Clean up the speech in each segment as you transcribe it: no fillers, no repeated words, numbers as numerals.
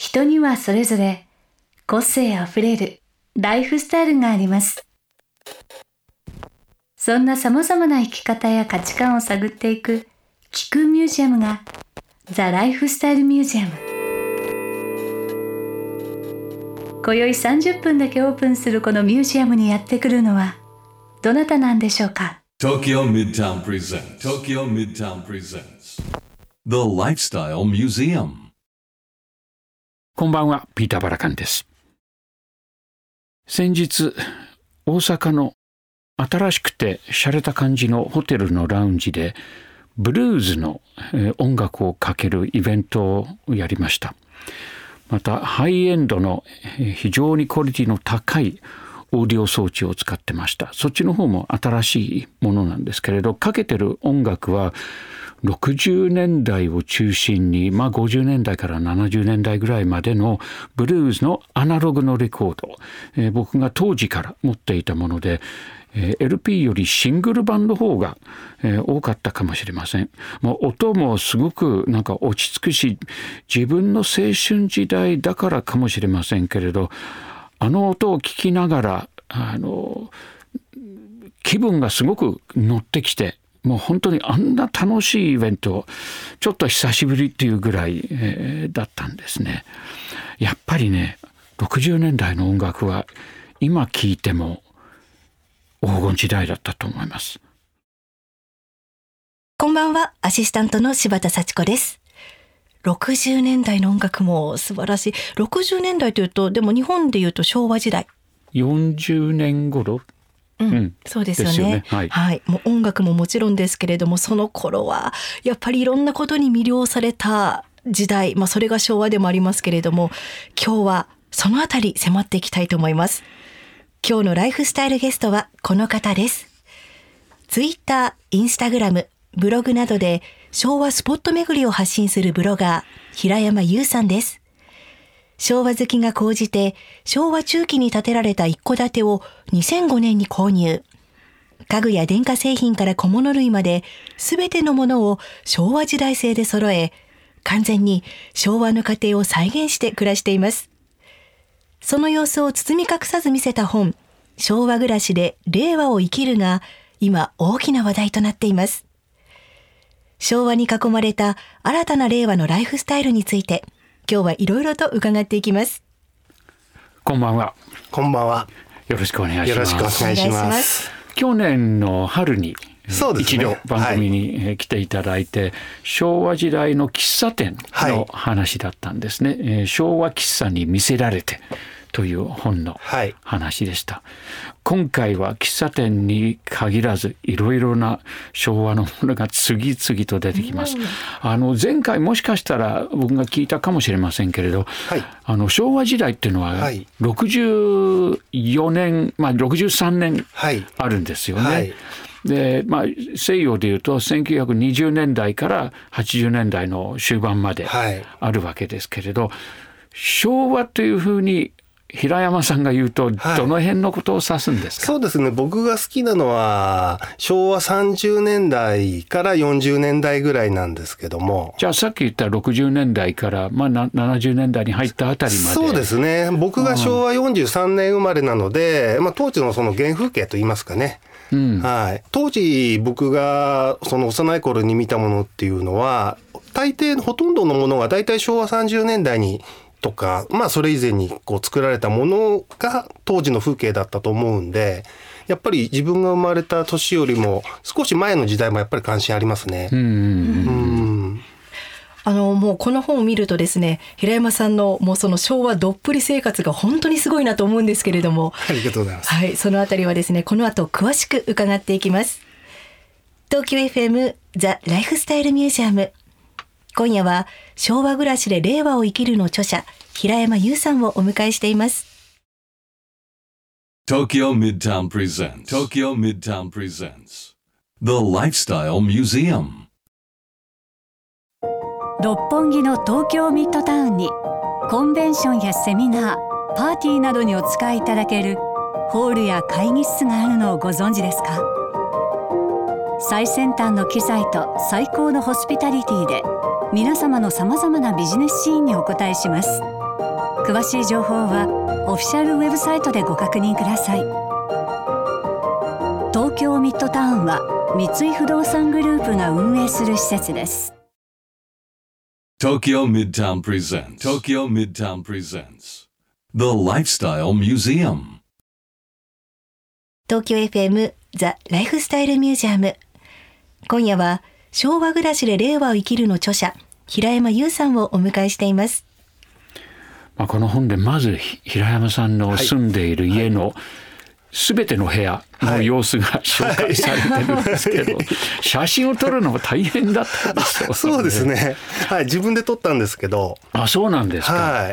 人にはそれぞれ個性あふれるライフスタイルがあります。そんな様々な生き方や価値観を探っていく聞くミュージアムがザ・ライフスタイルミュージアム。今宵30分だけオープンするこのミュージアムにやってくるのはどなたなんでしょうか。 Tokyo Midtown presents The Lifestyle Museum。 こんばんは、ピーター・バラカンです。先日、大阪の新しくて洒落た感じのホテルのラウンジでブルーズの音楽をかけるイベントをやりました。またハイエンドの非常にクオリティの高いオーディオ装置を使ってました。そっちの方も新しいものなんですけれど、かけてる音楽は60年代を中心に、50年代から70年代ぐらいまでのブルーズのアナログのレコード、僕が当時から持っていたもので、LP よりシングル版の方が、多かったかもしれません。音もすごく落ち着くし、自分の青春時代だからかもしれませんけれど、あの音を聞きながら気分がすごく乗ってきて、もう本当にあんな楽しいイベントちょっと久しぶりっていうぐらい、だったんですね。やっぱりね、60年代の音楽は今聴いても黄金時代だったと思います。 こんばんは、アシスタントの柴田幸子です。60年代の音楽も素晴らしい。60年代というと、でも日本でいうと昭和時代。 40年頃、 そうですよね。はい、もう音楽ももちろんですけれども、その頃はやっぱりいろんなことに魅了された時代、それが昭和でもありますけれども、今日はそのあたり迫っていきたいと思います。今日のライフスタイルゲストはこの方です。ツイッター、インスタグラム、ブログなどで昭和スポット巡りを発信するブロガー、平山優さんです。昭和好きが高じて昭和中期に建てられた一戸建てを2005年に購入。家具や電化製品から小物類まで全てのものを昭和時代製で揃え、完全に昭和の家庭を再現して暮らしています。その様子を包み隠さず見せた本、昭和暮らしで令和を生きるが今大きな話題となっています。昭和に囲まれた新たな令和のライフスタイルについて、今日はいろいろと伺っていきます。 こんばんは。 こんばんは。 よろしくお願いします。 よろしくお願いします。 去年の春に一度番組に来ていただいて、昭和時代の喫茶店の話だったんですね。昭和喫茶に魅せられてという本の話でした。今回は喫茶店に限らずいろいろな昭和のものが次々と出てきます。前回もしかしたら僕が聞いたかもしれませんけれど、昭和時代っていうのは64年、63年あるんですよね。で西洋でいうと1920年代から80年代の終盤まであるわけですけれど、昭和というふうに平山さんが言うとどの辺のことを指すんですか？ そうですね、僕が好きなのは昭和30年代から40年代ぐらいなんですけども。 じゃあさっき言った60年代から70年代に入ったあたりまで。 そうですね、僕が昭和43年生まれなので、当時のその原風景といいますかね、当時僕がその幼い頃に見たものっていうのは大抵ほとんどのものが大体昭和30年代にとか、それ以前に作られたものが当時の風景だったと思うんで、やっぱり自分が生まれた年よりも少し前の時代もやっぱり関心ありますね。 もうこの本を見るとですね、平山さんのもうその昭和どっぷり生活が本当にすごいなと思うんですけれども、 ありがとうございます。 そのあたりはですね、この後詳しく伺っていきます。東京 FM ザ・ライフスタイルミュージアム。今夜は昭和暮らしで令和を生きるの著者、平山優さんをお迎えしています。 Tokyo Midtown presents The Lifestyle Museum。 六本木の東京ミッドタウンにコンベンションやセミナー、パーティーなどにお使いいただけるホールや会議室があるのをご存知ですか？最先端の機材と最高のホスピタリティで皆様のさまざまなビジネスシーンにお応えします。 詳しい情報はオフィシャルウェブサイトでご確認ください。東京ミッドタウンは三井不動産グループが運営する施設です。 Tokyo Midtown presents The Lifestyle Museum. 東京 FM ザ・ライフスタイルミュージアム。今夜は昭和暮らしで令和を生きるの著者平山優さんをお迎えしています。 この本でまず平山さんの住んでいる家のすべての部屋の様子が紹介されてるんですけど、写真を撮るのも大変だったんですよ。 そうですね、はい、自分で撮ったんですけど。 そうなんですか。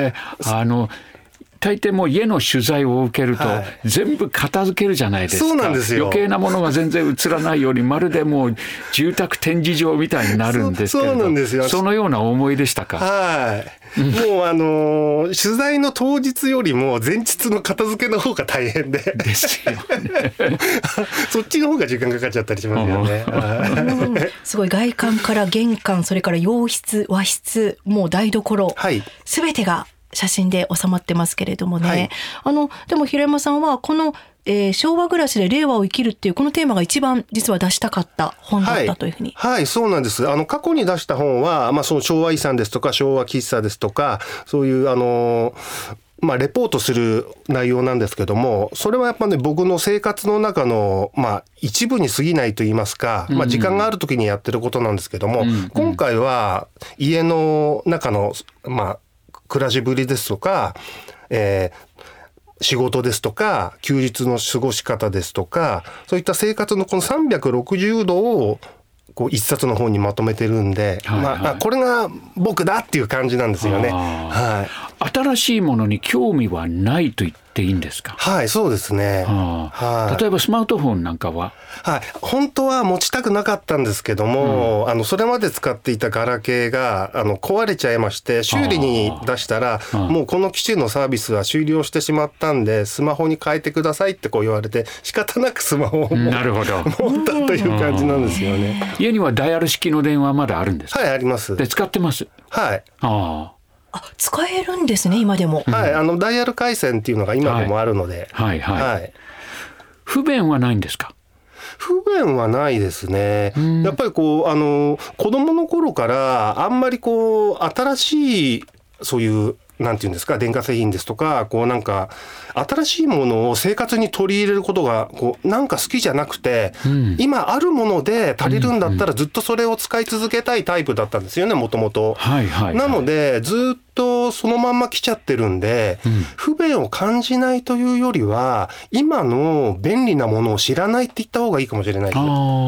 大抵もう家の取材を受けると全部片付けるじゃないですか。 そうなんですよ。 余計なものが全然映らないようにまるでもう住宅展示場みたいになるんですけれど、 そうなんですよ。 そのような思いでしたか。 はい、もう取材の当日よりも前日の片付けの方が大変ですよねそっちの方が時間かかっちゃったりしますよねすごい外観から玄関、それから洋室、和室、もう台所、すべてが写真で収まってますけれどもね、でも平山さんはこの、昭和暮らしで令和を生きるっていうこのテーマが一番実は出したかった本だったというふうに。 はい、そうなんです。過去に出した本は、その昭和遺産ですとか昭和喫茶ですとか、そういうレポートする内容なんですけども、それはやっぱね、僕の生活の中の、一部に過ぎないと言いますか、時間がある時にやってることなんですけども、今回は家の中の、暮らしぶりですとか、仕事ですとか休日の過ごし方ですとか、そういった生活のこの360度をこう一冊の本にまとめてるんで、これが僕だっていう感じなんですよね。 新しいものに興味はないと言っていいんですか。 はい、そうですね。 例えばスマートフォンなんかは、 本当は持ちたくなかったんですけども、それまで使っていたガラケーが壊れちゃいまして、修理に出したらもうこの機種のサービスは終了してしまったんでスマホに変えてくださいってこう言われて、仕方なくスマホを持ったという感じなんですよね。 家にはダイヤル式の電話まだあるんですか。 はい、あります。 で使ってます。 はい。 使えるんですね、今でも。 はい、ダイヤル回線っていうのが今でもあるので。 不便はないんですか。 不便はないですね。やっぱりこう子供の頃からあんまりこう新しいそういうなんていうんですか、電化製品ですとか、こうなんか新しいものを生活に取り入れることがこうなんか好きじゃなくて、今あるもので足りるんだったらずっとそれを使い続けたいタイプだったんですよね、もともと。なのでずっとそのまんま来ちゃってるんで、不便を感じないというよりは今の便利なものを知らないって言った方がいいかもしれないです。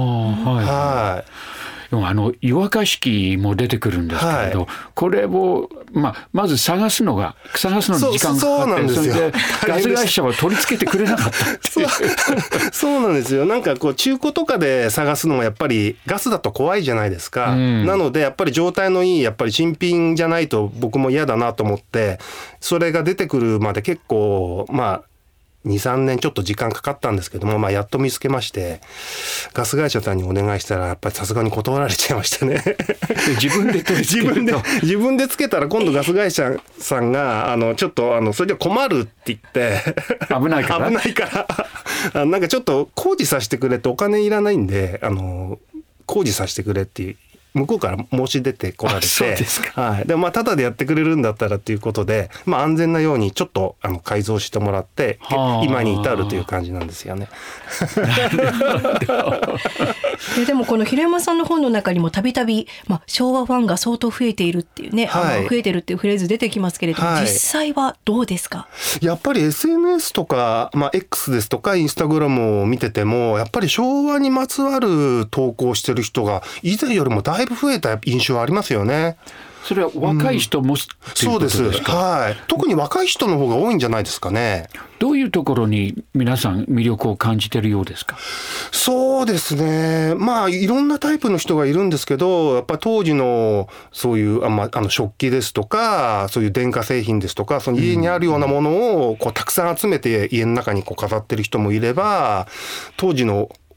湯沸かし器も出てくるんですけれど、これを、まず探すのに時間がかかって、それでガス会社は取り付けてくれなかったっていうそうなんですよ。なんかこう中古とかで探すのもやっぱりガスだと怖いじゃないですか。なのでやっぱり状態のいいやっぱり新品じゃないと僕も嫌だなと思って、それが出てくるまで結構2、3年ちょっと時間かかったんですけども、やっと見つけまして、ガス会社さんにお願いしたらやっぱりさすがに断られちゃいましたね自分で取り付けると自分でつけたら今度ガス会社さんがちょっとそれじゃ困るって言って危ないからなんかちょっと工事させてくれって、お金いらないんで工事させてくれっていう向こうから申し出てこられて、でタダでやってくれるんだったらっていうことで、安全なようにちょっと改造してもらって今に至るという感じなんですよねでもこの平山さんの本の中にもたびたび昭和ファンが相当増えているっていうね、増えてるっていうフレーズ出てきますけれども、実際はどうですか。 やっぱり SNS とか、X ですとかインスタグラムを見てても、やっぱり昭和にまつわる投稿してる人が以前よりもだいぶ増えた印象ありますよね。 それは若い人も、 そうです。特に若い人の方が多いんじゃないですかね。 どういうところに皆さん魅力を感じているようですか。 そうですね、いろんなタイプの人がいるんですけど、やっぱ当時のそういう食器ですとか、そういう電化製品ですとか、その家にあるようなものをこうたくさん集めて家の中にこう飾ってる人もいれば、当時の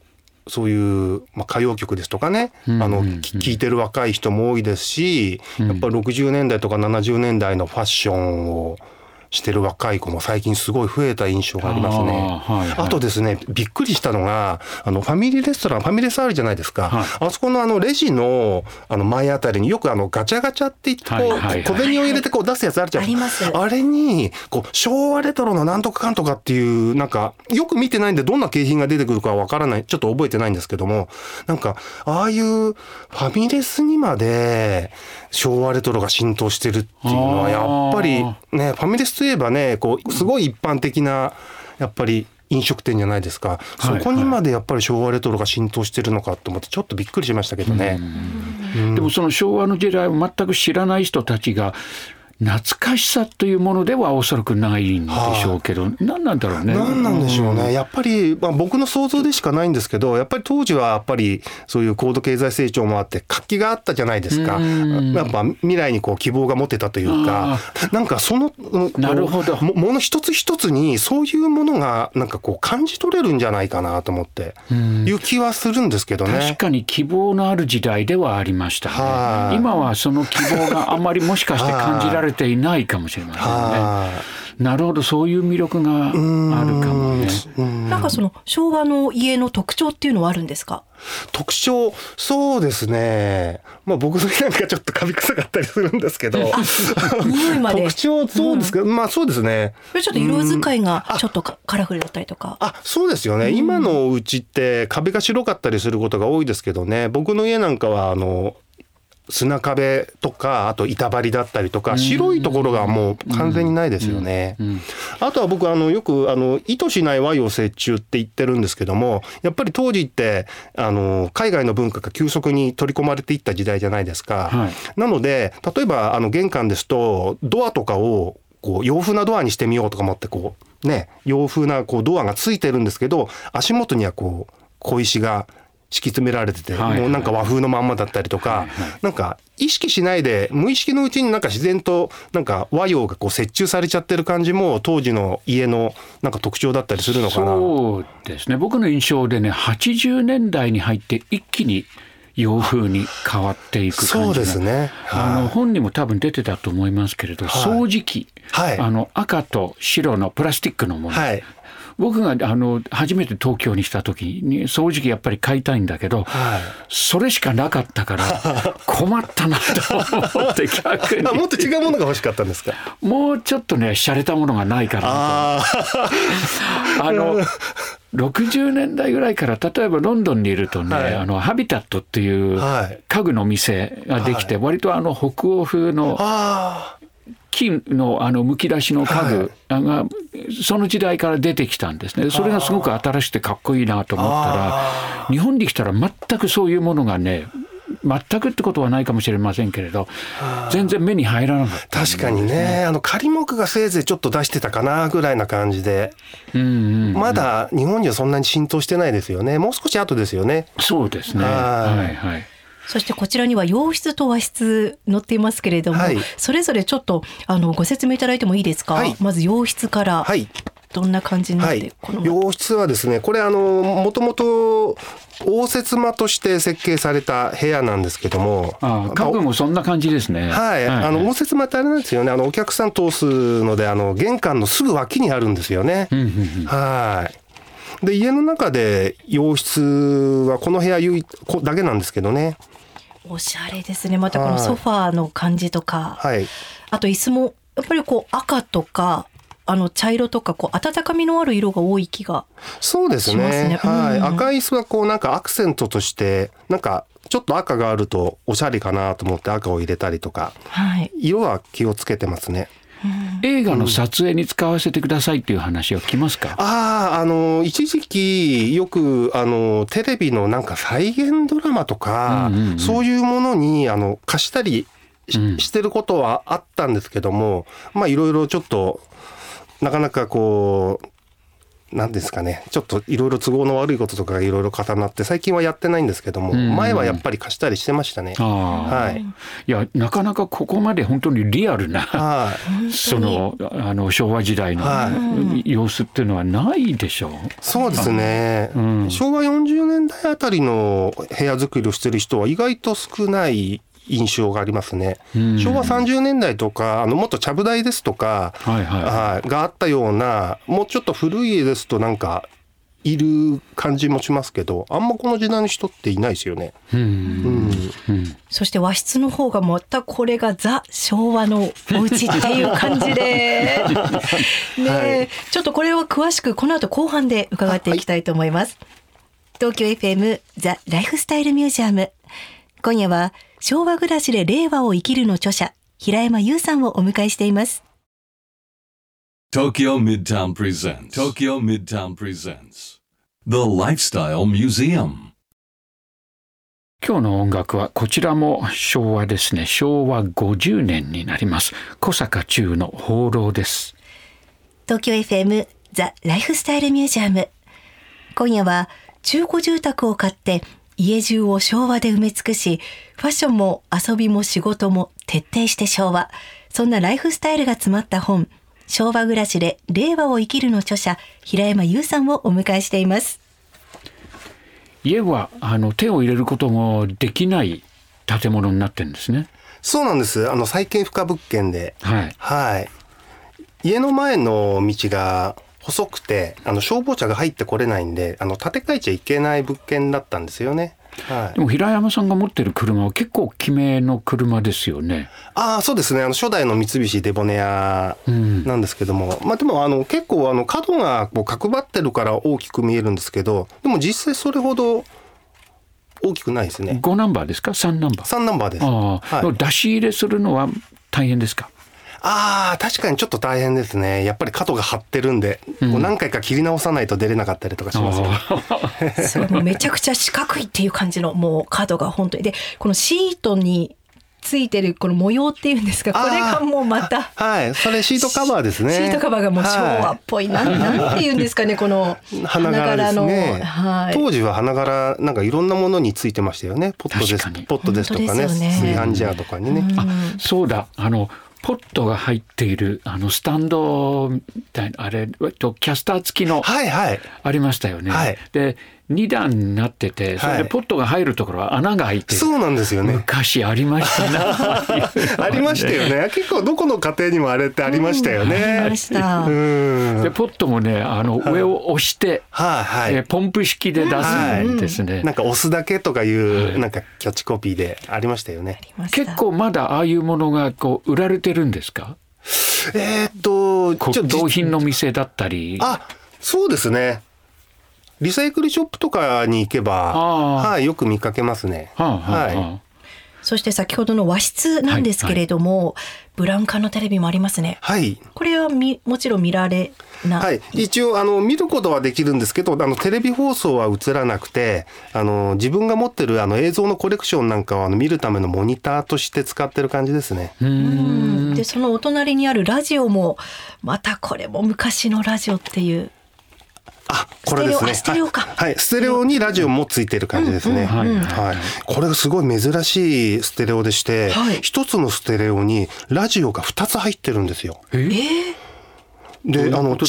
そういう、歌謡曲ですとかね、聴いてる若い人も多いですし、やっぱり60年代とか70年代のファッションをしてる若い子も最近すごい増えた印象がありますね。あとですね、びっくりしたのがファミリーレストラン、ファミレスあるじゃないですか、あそこのレジの前あたりによくガチャガチャって言って小銭を入れて出すやつあるじゃないですか。あれに昭和レトロのなんとかかんとかっていうなんかよく見てないんでどんな景品が出てくるかわからない、ちょっと覚えてないんですけども、なんかああいうファミレスにまで昭和レトロが浸透してるっていうのはやっぱりね、ファミレスといえばね、すごい一般的なやっぱり飲食店じゃないですか、そこにまでやっぱり昭和レトロが浸透してるのかと思ってちょっとびっくりしましたけどね。 でもその昭和の時代を全く知らない人たちが懐かしさというものではおそらくないんでしょうけど、何なんだろうね。 何なんでしょうね。やっぱり、僕の想像でしかないんですけど、やっぱり当時はやっぱりそういう高度経済成長もあって活気があったじゃないですか。やっぱ未来に希望が持てたというか、なんかそのなるほど、 もの一つ一つにそういうものがなんか感じ取れるんじゃないかなと思っていう気はするんですけどね。 確かに希望のある時代ではありましたね。今はその希望があまりもしかして感じられていないかもしれませんね。なるほど、そういう魅力があるかもね。 なんかその昭和の家の特徴っていうのはあるんですか？ 特徴、そうですね、僕の家なんかちょっとカビ臭かったりするんですけど匂いまで特徴、そうですか、そうですね、 これちょっと色使いがちょっとカラフルだったりとか。 そうですよね、今のうちって壁が白かったりすることが多いですけどね、僕の家なんかは砂壁とか、あと板張りだったりとか、白いところがもう完全にないですよね。あとは僕よく意図しない和洋折衷って言ってるんですけども、やっぱり当時って海外の文化が急速に取り込まれていった時代じゃないですか。なので例えば玄関ですとドアとかを洋風なドアにしてみようとか思って洋風なドアがついてるんですけど、足元には小石が敷き詰められてて、もうなんか和風のまんまだったりとか、なんか意識しないで無意識のうちになんか自然となんか和洋が折衷されちゃってる感じも当時の家のなんか特徴だったりするのかな。 そうですね、僕の印象でね、80年代に入って一気に洋風に変わっていく感じが、 そうですね、 本にも多分出てたと思いますけれど、掃除機、赤と白のプラスチックのもの、僕が初めて東京に来た時に掃除機やっぱり買いたいんだけど、それしかなかったから困ったなと思って逆にもっと違うものが欲しかったんですか？ もうちょっとね洒落たものがないかなと。60年代ぐらいから例えばロンドンにいるとね、ハビタットっていう家具の店ができて、割と北欧風の金のむき出しの家具がその時代から出てきたんですね。それがすごく新しくてかっこいいなと思ったら、日本に来たら全くそういうものがね、全くってことはないかもしれませんけれど、全然目に入らなかった、 確かにね、仮木がせいぜいちょっと出してたかなぐらいな感じで、まだ日本にはそんなに浸透してないですよね。もう少し後ですよね。 そうですね。 そしてこちらには洋室と和室載っていますけれども、それぞれちょっとご説明いただいてもいいですか？まず洋室から、どんな感じになって、 洋室はですね、これもともと応接間として設計された部屋なんですけども、 家具もそんな感じですね。 応接間ってあれなんですよね、お客さん通すので玄関のすぐ脇にあるんですよね。で家の中で洋室はこの部屋だけなんですけどね。 おしゃれですね。またこのソファーの感じとか、あと椅子もやっぱり赤とか茶色とか温かみのある色が多い気がしますね。 そうですね、赤い椅子はなんかアクセントとしてなんかちょっと赤があるとおしゃれかなと思って赤を入れたりとか、色は気をつけてますね。 映画の撮影に使わせてくださいっていう話は来ますか？ 一時期よくテレビのなんか再現ドラマとか、そういうものに貸したりしてることはあったんですけども、いろいろちょっとなかなか何ですかね、ちょっといろいろ都合の悪いこととかがいろいろ重なって最近はやってないんですけども、前はやっぱり貸したりしてましたね。はい、 いやなかなかここまで本当にリアルなその昭和時代の様子っていうのはないでしょう。 そうですね、昭和40年代あたりの部屋作りをしてる人は意外と少ない印象がありますね。昭和30年代とかもっとちゃぶ台ですとか、があったようなもうちょっと古い家ですとなんかいる感じもしますけど、あんまこの時代の人っていないですよね。 そして和室の方がまたこれがザ昭和のお家っていう感じでね、ちょっとこれを詳しくこの後後半で伺っていきたいと思います。東京 FM ザ・ライフスタイルミュージアム、今夜は昭和暮らしで令和を生きるの著者平山優さんをお迎えしています。 Tokyo Midtown presents The Lifestyle Museum。 今日の音楽はこちらも昭和ですね。昭和50年になります。小坂忠の放浪です。 東京 FM ザ・ライフスタイルミュージアム、今夜は中古住宅を買って家中を昭和で埋め尽くし、ファッションも遊びも仕事も徹底して昭和、そんなライフスタイルが詰まった本、昭和暮らしで令和を生きるの著者平山優さんをお迎えしています。 家は手を入れることもできない建物になってるんですね。 そうなんです。再建不可物件で、家の前の道が細くて消防車が入ってこれないんで建て替えちゃいけない物件だったんですよね。 でも平山さんが持ってる車は結構大きめの車ですよね。 そうですね。初代の三菱デボネアなんですけども、でも結構角がこう角張ってるから大きく見えるんですけど、でも実際それほど大きくないですね。 5ナンバーですか？3ナンバー ？3ナンバーです。 出し入れするのは大変ですか？ 確かにちょっと大変ですね。やっぱり角が張ってるんで、こう何回か切り直さないと出れなかったりとかしますよ。 それもめちゃくちゃ四角いっていう感じのもう角が本当にで、このシートについてるこの模様っていうんですか、これがもうまたそれシートカバーですね。 シートカバーがもう昭和っぽい、なんていうんですかね、この花柄の、当時は花柄なんかいろんなものについてましたよね。ポットですとかね、炊飯ジャーとかにね。 そうだ、ポットが入っているスタンドみたいなキャスター付きのありましたよね。で2段になってて、それでポットが入るところは穴が開いてる。 そうなんですよね。 昔ありましたね。 ありましたよね。結構どこの家庭にもあれってありましたよね。 ありました。 でポットもね上を押して、ポンプ式で出すんですね。 なんか押すだけとかいうなんかキャッチコピーでありましたよね。 結構まだああいうものがこう売られてるんですか？骨董品の店だったり。 そうですね。リサイクルショップとかに行けば、よく見かけますね。 そして先ほどの和室なんですけれども、ブラウン管のテレビもありますね。これはもちろん見られない。 一応見ることはできるんですけど、テレビ放送は映らなくて、自分が持ってる映像のコレクションなんかを見るためのモニターとして使ってる感じですね。 でそのお隣にあるラジオもまたこれも昔のラジオっていう。 これですね。 ステレオか。 ステレオにラジオもついてる感じですね。これすごい珍しいステレオでして、一つのステレオにラジオが2つ入ってるんですよ。で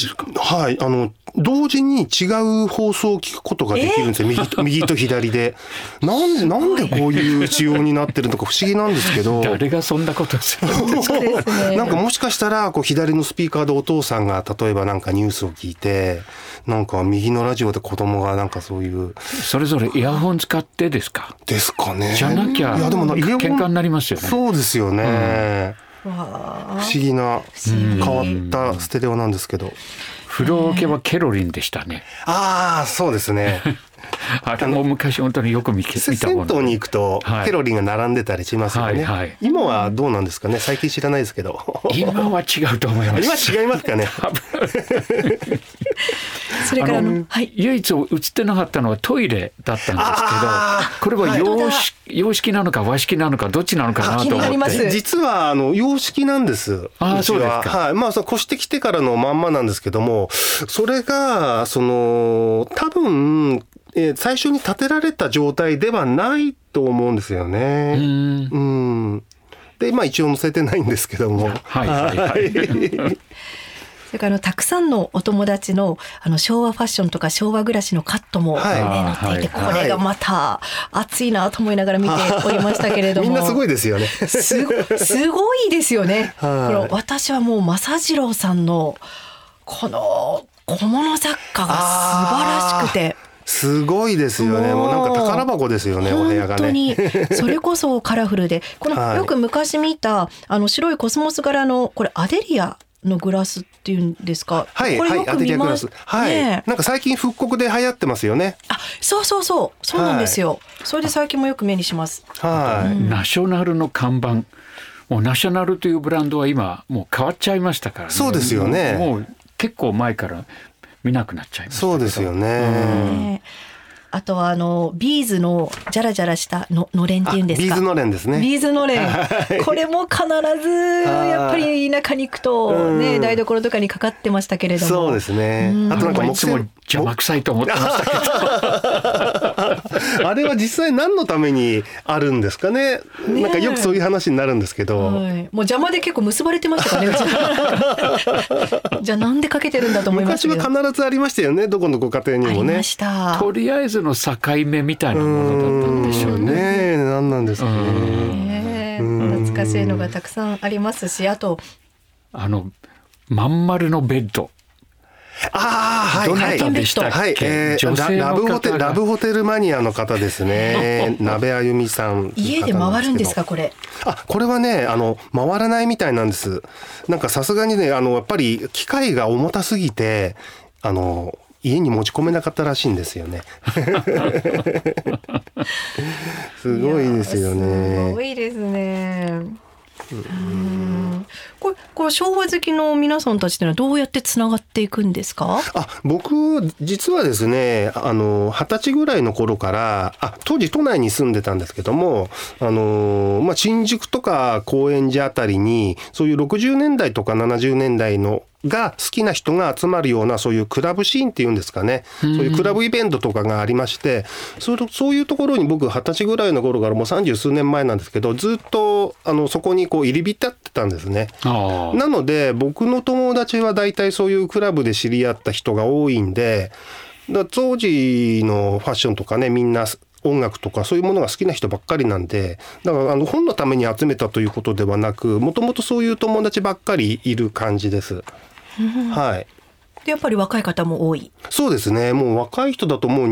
同時に違う放送を聞くことができるんですよ。右と左で。なんでこういう仕様になってるのか不思議なんですけど。 誰がそんなことするんですか？ なんかもしかしたら左のスピーカーでお父さんが例えばなんかニュースを聞いて、なんか右のラジオで子供がなんかそういうそれぞれイヤホン使ってですか？ ですかね。 じゃなきゃ喧嘩になりますよね。 そうですよね。不思議な変わったステレオなんですけど、 風呂桶はケロリンでしたね。 そうですね。 あれも昔本当によく見たもの。 銭湯に行くとケロリンが並んでたりしますよね。今はどうなんですかね。最近知らないですけど。 今は違うと思います。 今違いますかね。 それから唯一映ってなかったのはトイレだったんですけど、これは洋式なのか和式なのかどっちなのかなと思って。 実は洋式なんです。 そうですか。 はい。まあ越してきてからのまんまなんですけども、それが多分最初に建てられた状態ではないと思うんですよね。で一応載せてないんですけども。 それからたくさんのお友達の昭和ファッションとか昭和暮らしのカットも、載っていて、これがまた熱いなと思いながら見ておりましたけれども、 みんなすごいですよね。 すごいですよね。私はもう正次郎さんのこの小物雑貨が素晴らしくて。 すごいですよね。もうなんか宝箱ですよね、お部屋がね。本当にそれこそカラフルで、このよく昔見た白いコスモス柄のこれアデリアのグラスっていうんですか。これよく見ます。 なんか最近復刻で流行ってますよね。 そうなんですよ。それで最近もよく目にします。 ナショナルの看板。もうナショナルというブランドは今もう変わっちゃいましたからね。 そうですよね。 もう結構前から見なくなっちゃいました。 そうですよね。 あとはビーズのジャラジャラしたのれんっていうんですか。 ビーズのれんですね。 ビーズのれん。これも必ずやっぱり田舎に行くとね、台所とかにかかってましたけれども。 そうですね。あとなんかいつも邪魔くさいと思ってましたけど。あれは実際何のためにあるんですかね。なんかよくそういう話になるんですけど。 もう邪魔で結構結ばれてましたからね。じゃあなんでかけてるんだと思いましたけど。 昔は必ずありましたよね。どこのご家庭にもね。 ありました。 とりあえずの境目みたいなものだったんでしょうね。 何なんですかね。 懐かしいのがたくさんありますし、あとまん丸のベッド。どなたでしたっけ？女性の方がラブホテルマニアの方ですね。鍋あゆみさん。 家で回るんですかこれ？ これはね回らないみたいなんです。なんかさすがにねやっぱり機械が重たすぎて家に持ち込めなかったらしいんですよね。すごいですよね。 すごいですね。これ昭和好きの皆さんたちってのはどうやってつながっていくんですか？ 僕実はですね20歳ぐらいの頃から当時都内に住んでたんですけども新宿とか高円寺あたりにそういう60年代とか70年代のが好きな人が集まるようなそういうクラブシーンっていうんですかね、そういうクラブイベントとかがありまして、そういうところに僕20歳ぐらいの頃からもう30数年前なんですけどずっとそこに入り浸ってたんですね。なので僕の友達は大体そういうクラブで知り合った人が多いんで、当時のファッションとかねみんな音楽とかそういうものが好きな人ばっかりなんで、だから本のために集めたということではなく、もともとそういう友達ばっかりいる感じです。 でやっぱり若い方も多い？ そうですね。もう若い人だともう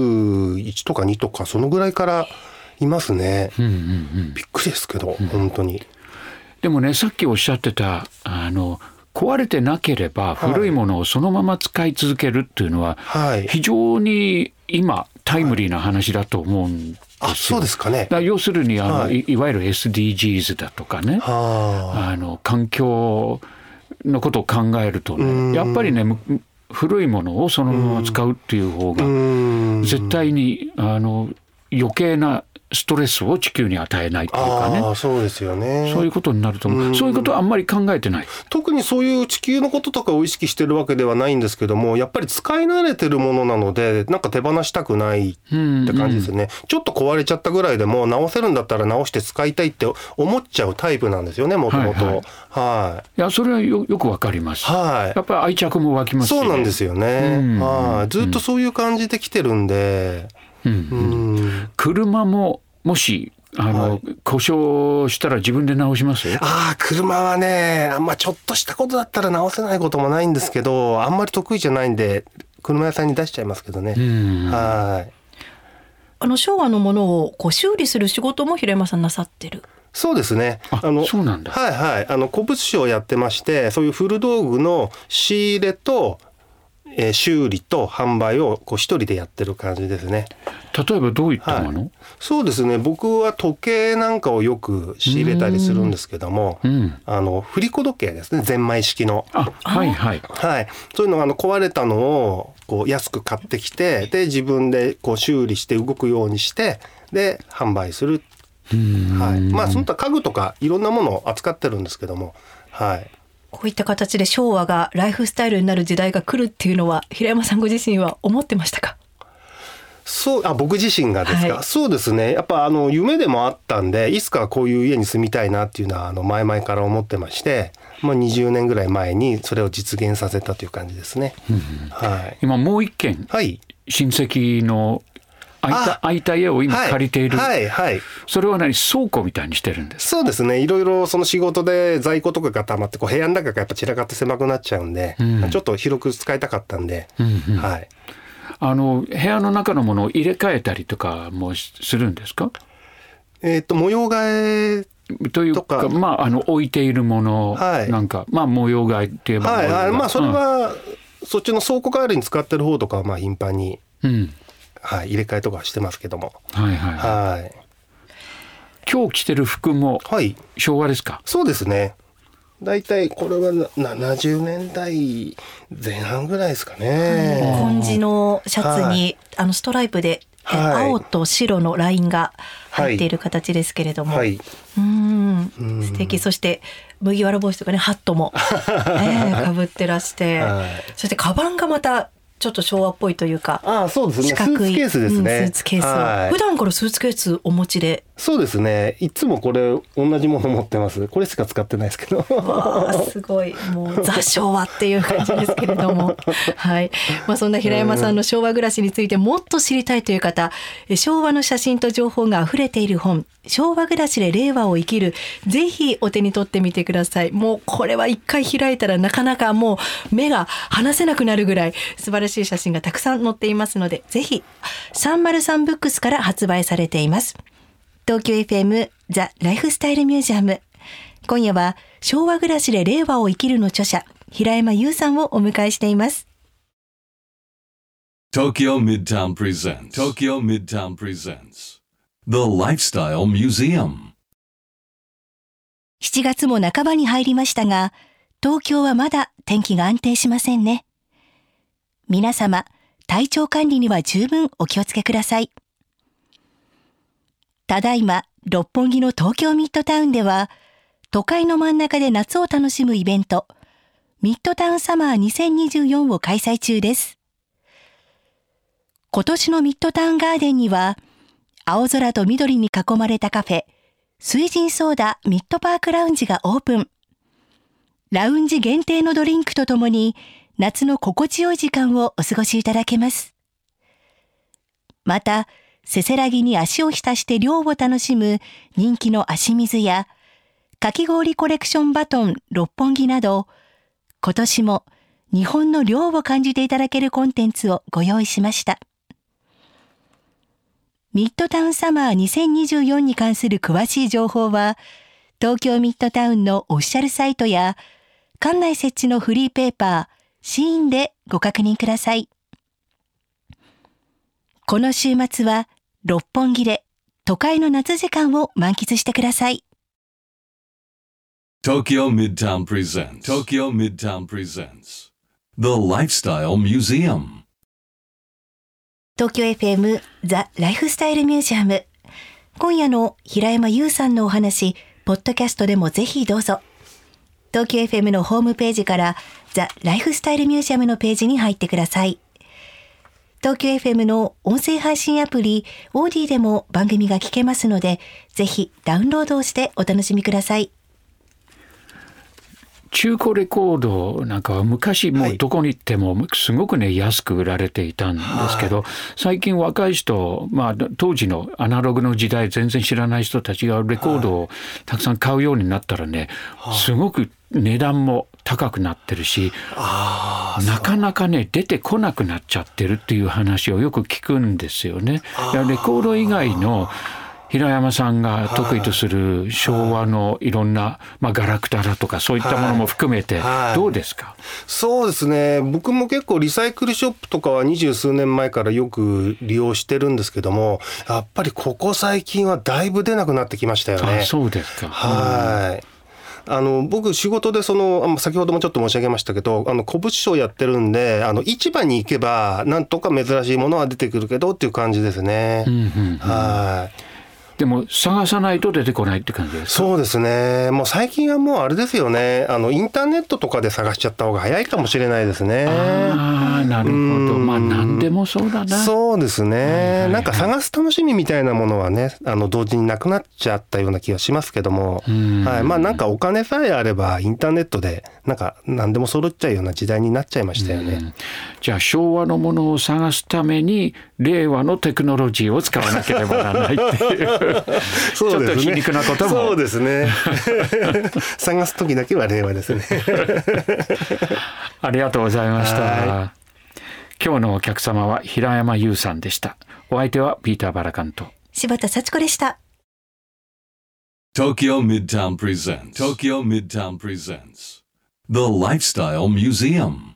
21とか2とかそのぐらいからいますね。びっくりですけど、本当に。 でもねさっきおっしゃってた壊れてなければ古いものをそのまま使い続けるっていうのは非常に今タイムリーな話だと思うんですよ。 そうですかね。 要するにいわゆる SDGs だとかね、環境のことを考えるとね、やっぱりね古いものをそのまま使うっていう方が絶対に余計なストレスを地球に与えないというかね。 そうですよね。 そういうことになると思う。そういうことはあんまり考えてない。 特にそういう地球のこととかを意識してるわけではないんですけども、やっぱり使い慣れてるものなのでなんか手放したくないって感じですね。ちょっと壊れちゃったぐらいでも直せるんだったら直して使いたいって思っちゃうタイプなんですよね、もともと。いやそれはよくわかります。やっぱり愛着も湧きますしね。 そうなんですよね。ずっとそういう感じで来てるんで。 車ももし故障したら自分で直します？ 車はねちょっとしたことだったら直せないこともないんですけど、あんまり得意じゃないんで車屋さんに出しちゃいますけどね。 昭和のものを修理する仕事も平山さんなさってる？そうですね。 そうなんだ。 古物商をやってまして、そういう古道具の仕入れと修理と販売を一人でやってる感じですね。 例えばどういったもの？ そうですね。僕は時計なんかをよく仕入れたりするんですけども、振り子時計ですね。ゼンマイ式の。そういうのが壊れたのをこう安く買ってきて、で自分でこう修理して動くようにしてで販売する。はい、まあその他家具とかいろんなものを扱ってるんですけども、はい、 こういった形で昭和がライフスタイルになる時代が来るっていうのは平山さんご自身は思ってましたか？ 僕自身がですか？はい、そうですね、やっぱ夢でもあったんで、いつかこういう家に住みたいなっていうのは前々から思ってまして、20年ぐらい前にそれを実現させたという感じですね。はい、 今もう一軒、はい、親戚の空いた家を今借りている、はいはいはい、それは倉庫みたいにしてるんですか？ そうですね、いろいろその仕事で在庫とかが溜まって部屋の中がやっぱ散らかって狭くなっちゃうんで、ちょっと広く使いたかったんで、はい、 部屋の中のものを入れ替えたりとかもするんですか？ 模様替えというか、置いているもの、はい、なんか、模様替えって言えば、 はい、それは、そっちの倉庫代わりに使ってる方とかは頻繁に、はい、入れ替えとかしてますけども、はいはいはい、 今日着てる服も昭和ですか？はい、 そうですね、だいたいこれは70年代前半ぐらいですかね。 紺地のシャツに、はい、ストライプで、はい、青と白のラインが入っている形ですけれども、はい、素敵。そして麦わら帽子とかね、ハットも、かぶってらして、はい、そしてカバンがまたちょっと昭和っぽいというか、 そうですね、四角いスーツケースですね、 スーツケース、はい、普段からスーツケースお持ちで？ そうですね、いつもこれ同じもの持ってます。これしか使ってないですけどすごい、もうザ昭和っていう感じですけれどもはい、そんな平山さんの昭和暮らしについてもっと知りたいという方、昭和の写真と情報があふれている本、昭和暮らしで令和を生きる、ぜひお手に取ってみてください。もうこれは一回開いたらなかなかもう目が離せなくなるぐらい素晴らしい写真がたくさん載っていますので、ぜひ303ブックスから発売されています。東京 FM ザ・ライフスタイルミュージアム、今夜は昭和暮らしで令和を生きるの著者平山優さんをお迎えしています。 Tokyo Midtown presents The Lifestyle Museum。 7月も半ばに入りましたが、東京はまだ天気が安定しませんね。皆様、体調管理には十分お気をつけください。ただいま六本木の東京ミッドタウンでは、都会の真ん中で夏を楽しむイベント、ミッドタウンサマー2024を開催中です。今年のミッドタウンガーデンには、青空と緑に囲まれたカフェ、水神ソーダミッドパークラウンジがオープン。ラウンジ限定のドリンクとともに、夏の心地よい時間をお過ごしいただけます。また、せせらぎに足を浸して涼を楽しむ人気の足水や、かき氷コレクションバトン六本木など、今年も日本の涼を感じていただけるコンテンツをご用意しました。ミッドタウンサマー2024に関する詳しい情報は、東京ミッドタウンのオフィシャルサイトや、館内設置のフリーペーパー、シーンでご確認ください。この週末は六本木で都会の夏時間を満喫してください。 Tokyo Midtown presents The Lifestyle Museum。 東京 FM ザ・ライフスタイルミュージアム。今夜の平山優さんのお話、ポッドキャストでもぜひどうぞ。東京 FM のホームページからザ・ライフスタイルミュージアムのページに入ってください。東京 FM の音声配信アプリオーディでも番組が聞けますので、ぜひダウンロードをしてお楽しみください。 中古レコードなんかは昔もうどこに行ってもすごくね安く売られていたんですけど、最近若い人、当時のアナログの時代全然知らない人たちがレコードをたくさん買うようになったらね、すごく値段も高くなってるし、なかなかね出てこなくなっちゃってるっていう話をよく聞くんですよね。レコード以外の平山さんが得意とする昭和のいろんな、ガラクタだとかそういったものも含めてどうですか？ そうですね、僕も結構リサイクルショップとかは20数年前からよく利用してるんですけども、やっぱりここ最近はだいぶ出なくなってきましたよね。 そうですか。 僕仕事で先ほどもちょっと申し上げましたけど古物商やってるんで市場に行けばなんとか珍しいものは出てくるけどっていう感じですね。はい。 でも探さないと出てこないって感じですか？ そうですね。もう最近はもうあれですよね。インターネットとかで探しちゃった方が早いかもしれないですね。 ああ、なるほど。まあ何でもそうだな。 そうですね。なんか探す楽しみみたいなものはね、同時になくなっちゃったような気がしますけども、はい。まあなんかお金さえあればインターネットでなんか何でも揃っちゃうような時代になっちゃいましたよね。 じゃあ昭和のものを探すために令和のテクノロジーを使わなければならないっていうそうですね、 ちょっと皮肉なことも。 そうですね探す時だけは令和ですねありがとうございました。今日のお客様は平山優さんでした。お相手はピーター・バラカンと柴田幸子でした。 Tokyo Midtown presents The Lifestyle Museum.